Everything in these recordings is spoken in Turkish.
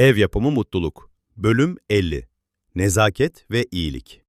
Ev yapımı mutluluk. Bölüm 50. Nezaket ve iyilik.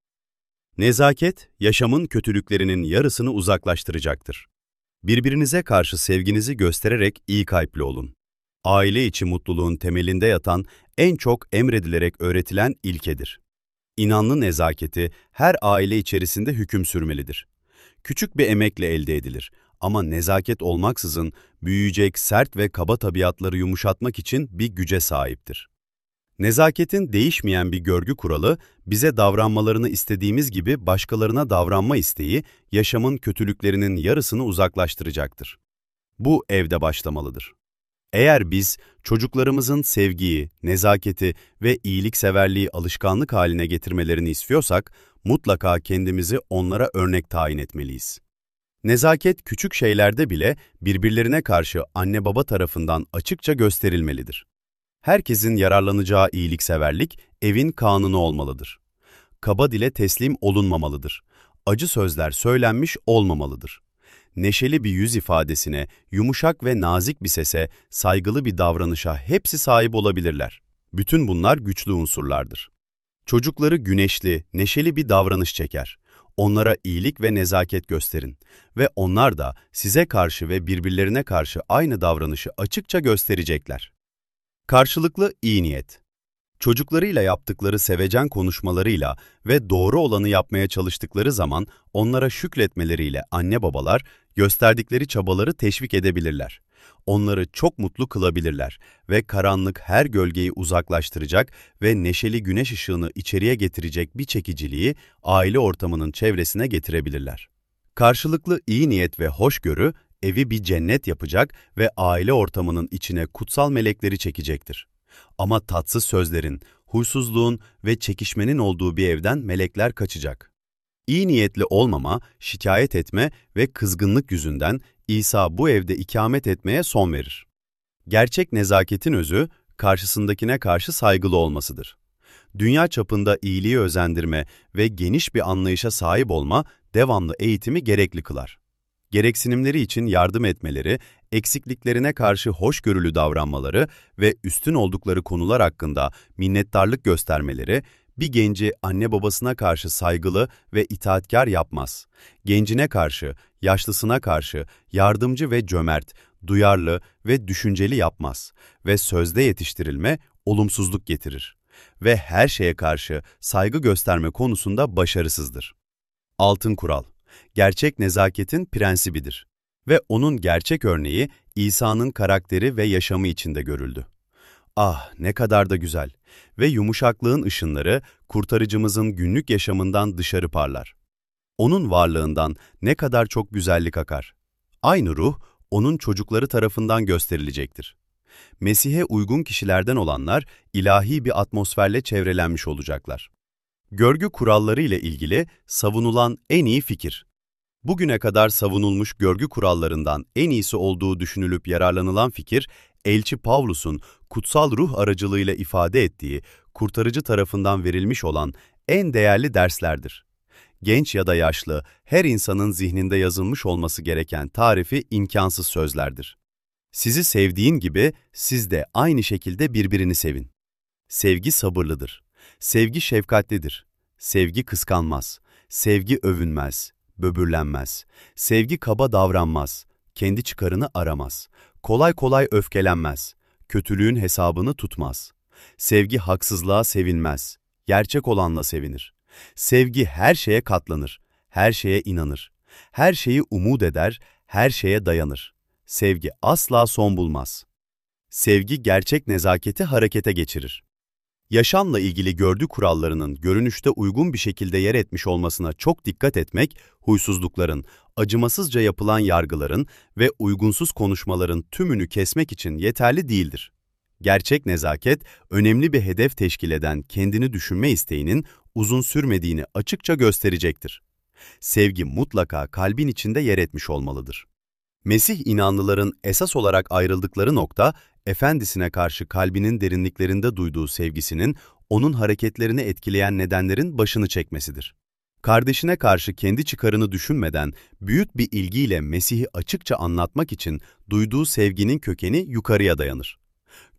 Nezaket, yaşamın kötülüklerinin yarısını uzaklaştıracaktır. Birbirinize karşı sevginizi göstererek iyi kalpli olun. Aile içi mutluluğun temelinde yatan, en çok emredilerek öğretilen ilkedir. İnanlı nezaketi her aile içerisinde hüküm sürmelidir. Küçük bir emekle elde edilir ama nezaket olmaksızın büyüyecek sert ve kaba tabiatları yumuşatmak için bir güce sahiptir. Nezaketin değişmeyen bir görgü kuralı, bize davranmalarını istediğimiz gibi başkalarına davranma isteği, yaşamın kötülüklerinin yarısını uzaklaştıracaktır. Bu evde başlamalıdır. Eğer biz çocuklarımızın sevgiyi, nezaketi ve iyilikseverliği alışkanlık haline getirmelerini istiyorsak, mutlaka kendimizi onlara örnek tayin etmeliyiz. Nezaket küçük şeylerde bile birbirlerine karşı anne baba tarafından açıkça gösterilmelidir. Herkesin yararlanacağı iyilikseverlik evin kanunu olmalıdır. Kaba dile teslim olunmamalıdır. Acı sözler söylenmiş olmamalıdır. Neşeli bir yüz ifadesine, yumuşak ve nazik bir sese, saygılı bir davranışa hepsi sahip olabilirler. Bütün bunlar güçlü unsurlardır. Çocukları güneşli, neşeli bir davranış çeker. Onlara iyilik ve nezaket gösterin ve onlar da size karşı ve birbirlerine karşı aynı davranışı açıkça gösterecekler. Karşılıklı iyi niyet. Çocuklarıyla yaptıkları sevecen konuşmalarıyla ve doğru olanı yapmaya çalıştıkları zaman onlara şükretmeleriyle anne babalar gösterdikleri çabaları teşvik edebilirler. Onları çok mutlu kılabilirler ve karanlık her gölgeyi uzaklaştıracak ve neşeli güneş ışığını içeriye getirecek bir çekiciliği aile ortamının çevresine getirebilirler. Karşılıklı iyi niyet ve hoşgörü evi bir cennet yapacak ve aile ortamının içine kutsal melekleri çekecektir. Ama tatsız sözlerin, huysuzluğun ve çekişmenin olduğu bir evden melekler kaçacak. İyi niyetli olmama, şikayet etme ve kızgınlık yüzünden İsa bu evde ikamet etmeye son verir. Gerçek nezaketin özü, karşısındakine karşı saygılı olmasıdır. Dünya çapında iyiliği özendirme ve geniş bir anlayışa sahip olma, devamlı eğitimi gerekli kılar. Gereksinimleri için yardım etmeleri, eksikliklerine karşı hoşgörülü davranmaları ve üstün oldukları konular hakkında minnettarlık göstermeleri, bir genci anne babasına karşı saygılı ve itaatkar yapmaz. Gencine karşı, yaşlısına karşı yardımcı ve cömert, duyarlı ve düşünceli yapmaz ve sözde yetiştirilme olumsuzluk getirir ve her şeye karşı saygı gösterme konusunda başarısızdır. Altın kural. Gerçek nezaketin prensibidir ve onun gerçek örneği İsa'nın karakteri ve yaşamı içinde görüldü. Ah, ne kadar da güzel ve yumuşaklığın ışınları kurtarıcımızın günlük yaşamından dışarı parlar. Onun varlığından ne kadar çok güzellik akar. Aynı ruh, onun çocukları tarafından gösterilecektir. Mesih'e uygun kişilerden olanlar ilahi bir atmosferle çevrelenmiş olacaklar. Görgü kuralları ile ilgili savunulan en iyi fikir. Bugüne kadar savunulmuş görgü kurallarından en iyisi olduğu düşünülüp yararlanılan fikir, Elçi Pavlus'un kutsal ruh aracılığıyla ifade ettiği, kurtarıcı tarafından verilmiş olan en değerli derslerdir. Genç ya da yaşlı, her insanın zihninde yazılmış olması gereken tarifi imkansız sözlerdir. Sizi sevdiğin gibi siz de aynı şekilde birbirini sevin. Sevgi sabırlıdır. Sevgi şefkatlidir. Sevgi kıskanmaz. Sevgi övünmez, böbürlenmez. Sevgi kaba davranmaz. Kendi çıkarını aramaz. Kolay kolay öfkelenmez. Kötülüğün hesabını tutmaz. Sevgi haksızlığa sevinmez. Gerçek olanla sevinir. Sevgi her şeye katlanır. Her şeye inanır. Her şeyi umut eder. Her şeye dayanır. Sevgi asla son bulmaz. Sevgi gerçek nezaketi harekete geçirir. Yaşamla ilgili görgü kurallarının görünüşte uygun bir şekilde yer etmiş olmasına çok dikkat etmek, huysuzlukların, acımasızca yapılan yargıların ve uygunsuz konuşmaların tümünü kesmek için yeterli değildir. Gerçek nezaket, önemli bir hedef teşkil eden kendini düşünme isteğinin uzun sürmediğini açıkça gösterecektir. Sevgi mutlaka kalbin içinde yer etmiş olmalıdır. Mesih inanlıların esas olarak ayrıldıkları nokta, Efendisine karşı kalbinin derinliklerinde duyduğu sevgisinin, onun hareketlerini etkileyen nedenlerin başını çekmesidir. Kardeşine karşı kendi çıkarını düşünmeden, büyük bir ilgiyle Mesih'i açıkça anlatmak için duyduğu sevginin kökeni yukarıya dayanır.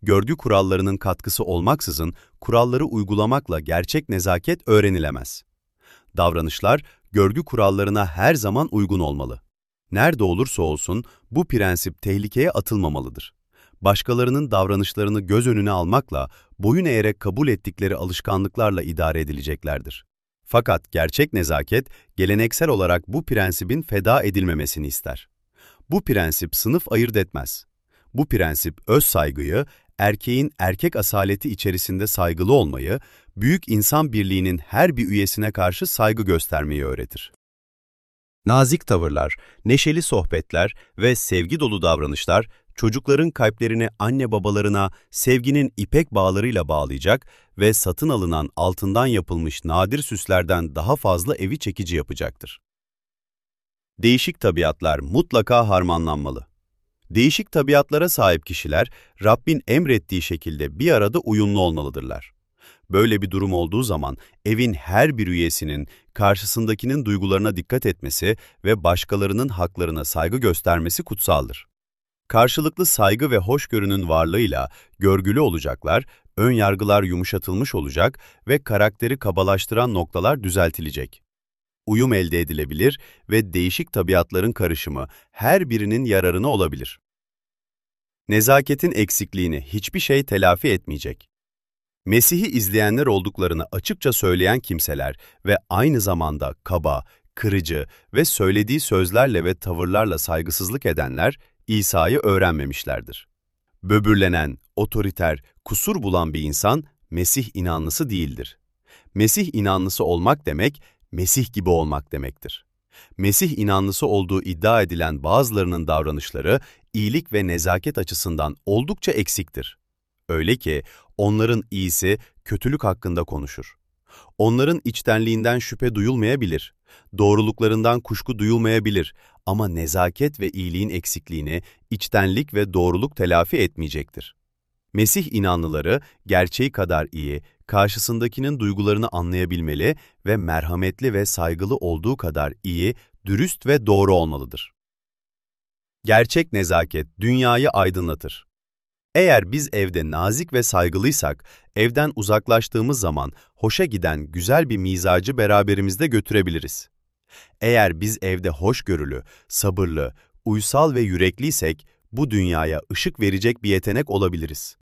Görgü kurallarının katkısı olmaksızın kuralları uygulamakla gerçek nezaket öğrenilemez. Davranışlar, görgü kurallarına her zaman uygun olmalı. Nerede olursa olsun bu prensip tehlikeye atılmamalıdır. Başkalarının davranışlarını göz önüne almakla, boyun eğerek kabul ettikleri alışkanlıklarla idare edileceklerdir. Fakat gerçek nezaket, geleneksel olarak bu prensibin feda edilmemesini ister. Bu prensip sınıf ayırt etmez. Bu prensip öz saygıyı, erkeğin erkek asaleti içerisinde saygılı olmayı, büyük insan birliğinin her bir üyesine karşı saygı göstermeyi öğretir. Nazik tavırlar, neşeli sohbetler ve sevgi dolu davranışlar, çocukların kalplerini anne babalarına sevginin ipek bağlarıyla bağlayacak ve satın alınan altından yapılmış nadir süslerden daha fazla evi çekici yapacaktır. Değişik tabiatlar mutlaka harmanlanmalı. Değişik tabiatlara sahip kişiler, Rabbin emrettiği şekilde bir arada uyumlu olmalıdırlar. Böyle bir durum olduğu zaman evin her bir üyesinin karşısındakinin duygularına dikkat etmesi ve başkalarının haklarına saygı göstermesi kutsaldır. Karşılıklı saygı ve hoşgörünün varlığıyla görgülü olacaklar, ön yargılar yumuşatılmış olacak ve karakteri kabalaştıran noktalar düzeltilecek. Uyum elde edilebilir ve değişik tabiatların karışımı her birinin yararına olabilir. Nezaketin eksikliğini hiçbir şey telafi etmeyecek. Mesih'i izleyenler olduklarını açıkça söyleyen kimseler ve aynı zamanda kaba, kırıcı ve söylediği sözlerle ve tavırlarla saygısızlık edenler İsa'yı öğrenmemişlerdir. Böbürlenen, otoriter, kusur bulan bir insan Mesih inanlısı değildir. Mesih inanlısı olmak demek, Mesih gibi olmak demektir. Mesih inanlısı olduğu iddia edilen bazılarının davranışları iyilik ve nezaket açısından oldukça eksiktir. Öyle ki onların iyisi kötülük hakkında konuşur. Onların içtenliğinden şüphe duyulmayabilir, doğruluklarından kuşku duyulmayabilir ama nezaket ve iyiliğin eksikliğini içtenlik ve doğruluk telafi etmeyecektir. Mesih inanlıları gerçeği kadar iyi, karşısındakinin duygularını anlayabilmeli ve merhametli ve saygılı olduğu kadar iyi, dürüst ve doğru olmalıdır. Gerçek nezaket dünyayı aydınlatır. Eğer biz evde nazik ve saygılıysak, evden uzaklaştığımız zaman hoşa giden güzel bir mizacı beraberimizde götürebiliriz. Eğer biz evde hoşgörülü, sabırlı, uysal ve yürekliysek, bu dünyaya ışık verecek bir yetenek olabiliriz.